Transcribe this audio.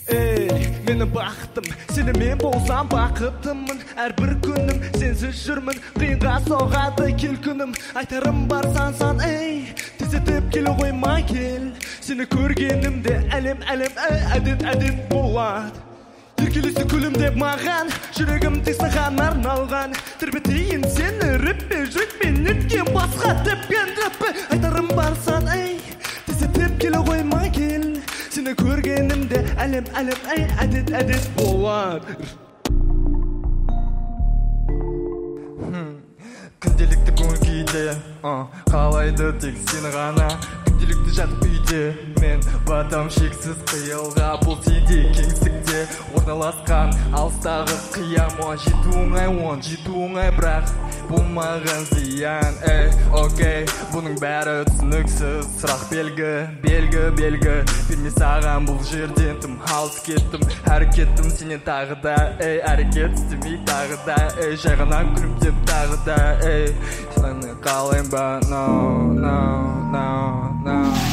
Менің бақытым, сені мен болсам бақытымын. Әрбір күнім сенсіз жүрмін, қиынға соғады кел күнім. Айтарым бар сан, тездетіп келе қоймай кел. Сені көргенімде әлем, әдет болады. Еркелесі күлім деп маған, жүрегім тек саған арналған. Тербетейін сені рэппе, жүрекпен неткен басқа тепкен рэппе. Айтарым бар сан, тездетіп келе қоймай кел. Сені көргенімде әлем, әдет болады. Күнделікті көңіл күйде, қалайды тек сені ғана. Күнделікті жатып үйде, мен батам шексіз қиялға. Бұл сенде кеңістікте орналасқан алыстағы қиям. Жету оңай, бірақ болмаған зиян. Окей, бұның бәрі түсініксіз. Сұрақ белгі берме саған бұл жерден тым алыс кеттім. Әрекеттім сенен тағы да, әрекет істемей тағы да, жай ғана күлімдеп тағы да, сені қалайын ба, no.